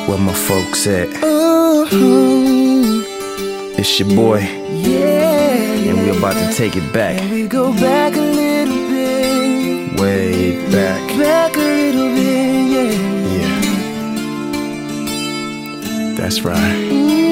Where my folks at? Ooh, It's your boy, yeah, and we're about to take it back. and we go back a little bit, Way back. back a little bit, yeah. Yeah. That's right.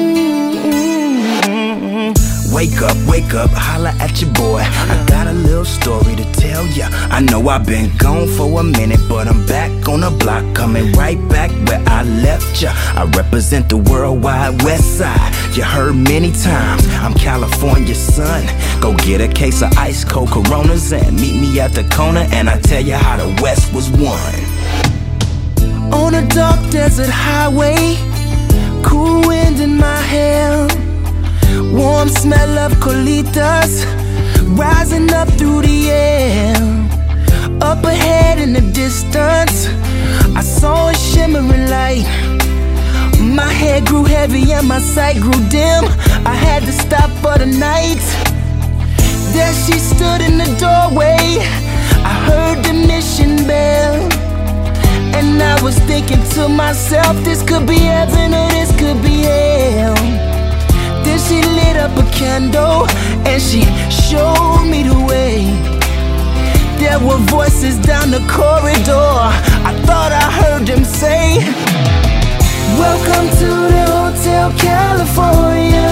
Wake up, holla at your boy. I got a little story to tell ya. I know I've been gone for a minute, but I'm back on the block, coming right back where I left ya. I represent the worldwide west side. You heard many times, I'm California's son. Go get a case of ice cold Coronas and meet me at the corner, and I tell you how the West was won. On a dark desert highway, cool wind in my hair, warm smell of colitas rising up through the air. Up ahead in the distance, I saw a shimmering light. My head grew heavy and my sight grew dim. I had to stop for the night. There she stood in the doorway. I heard the mission bell, and I was thinking to myself, this could be heaven or this could be hell. Then she lit up a candle and she showed me the way. There were voices down the corridor. I thought I heard them say, welcome to the Hotel California.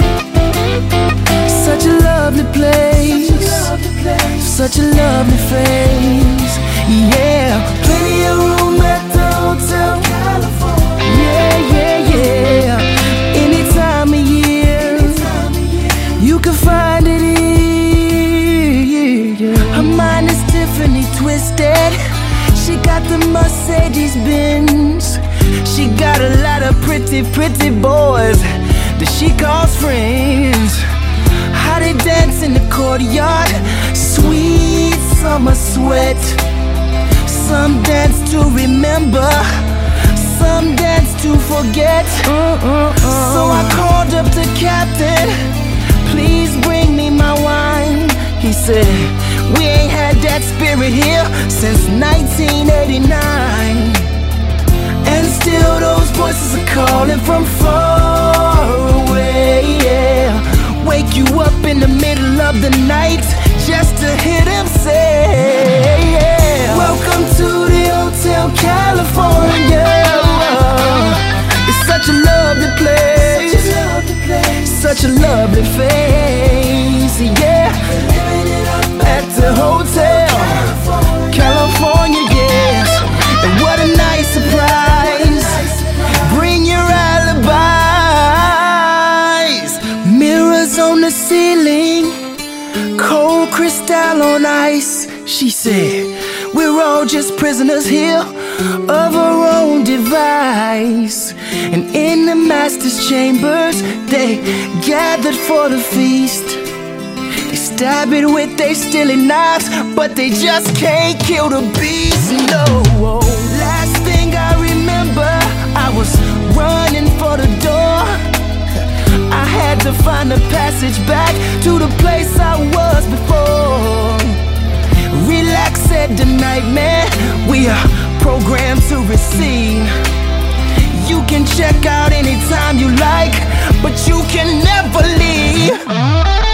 Such a lovely place, such a lovely face. Yeah, plenty of room at the Hotel California. Yeah, yeah, yeah. Any time of year, you can find it here. Her mind is Tiffany twisted. She got the Mercedes Benz. She got a lot of pretty, pretty boys that she calls friends. How they dance in the courtyard, sweet summer sweat. Some dance to remember, some dance to forget. So I called up the captain, please bring me my wine. He said, we ain't had that spirit here since 1989. And still those voices are calling from far away, yeah. Wake you up in the middle of the night just to hear them say, yeah, welcome to the Hotel California. It's such a lovely place, such a lovely face, yeah. At the Hotel California, yes. And what a nice surprise. Bring your alibis. Mirrors on the ceiling, cold crystal on ice. She said, we're all just prisoners here of our own device. And in the master's chambers, they gathered for the feast. They stab it with they stealing knives, but they just can't kill the beast, no. Last thing I remember, I was running for the door. I had to find a passage back to the place I was before. Relax, said the nightmare, we are programmed to receive. You can check out anytime you like, but you can never leave.